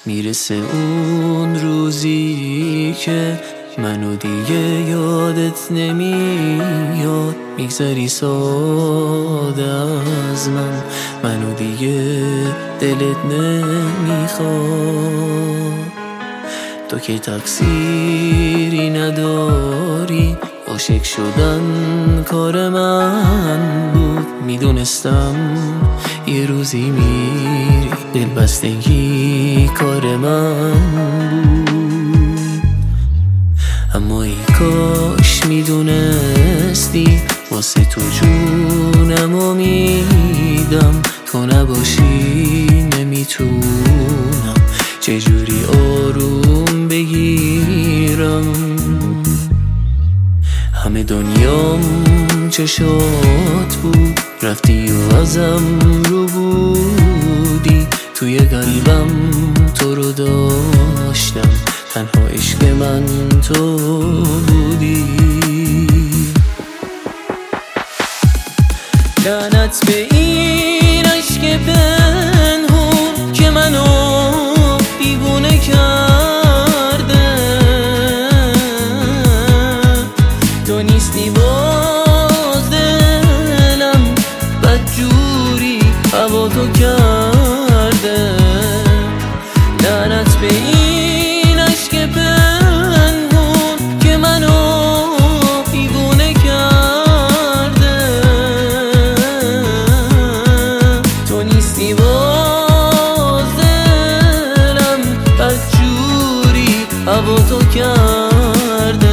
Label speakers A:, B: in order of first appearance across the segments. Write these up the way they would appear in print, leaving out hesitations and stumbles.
A: میرسه اون روزی که منو دیگه یادت نمیاد، میگذری ساده از منو دیگه دلت نمیخواد. تو که تقصیری نداری، عاشق شدن کار من بود، میدونستم یه روزی میری، دلبستگی کار من بود. اما ای کاش میدونستی واسه تو جونمو میدم، تو نباشی نمیتونم چجوری آروم بگیرم. همه دنیام چشات بود، رفتی و ازم رو بودی، توی قلبم تو رو داشتم، تنها عشق من تو بودی. لعنت به این عشق پنهون که منو دیوونه کرده، تو نیستی باز دلم بدجوری هوا تو کرده. لعنت به این عشق پنهون که منو دیوونه کرده، تو نیستی باز دلم بدجوری هوا تو کرده.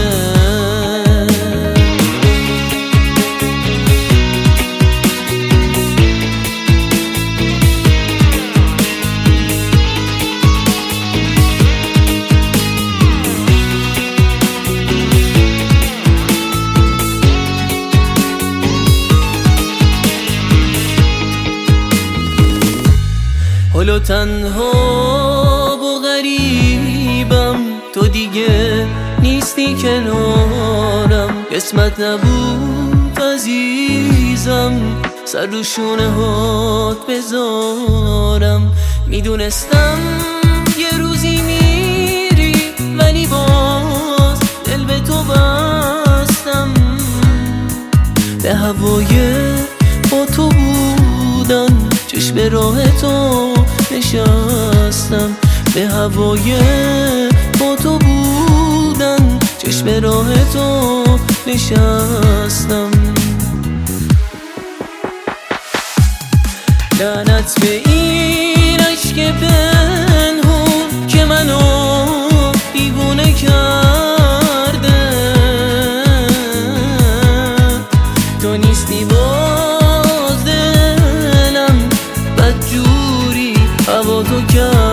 A: حالا تنها و غریبم، تو دیگه نیستی کنارم، قسمت نبود عزیزم سر رو شونه هات بذارم. میدونستم یه روزی میری ولی باز دل به تو بستم، به هوای با تو بودن چشم راه تو نشستم، به هوای با تو بودن چشم راه تو نشستم. لعنت به این عشق پنهون که منو دیوونه کرده، تو نیستی باز دلم بدجوری هوا تو کرده.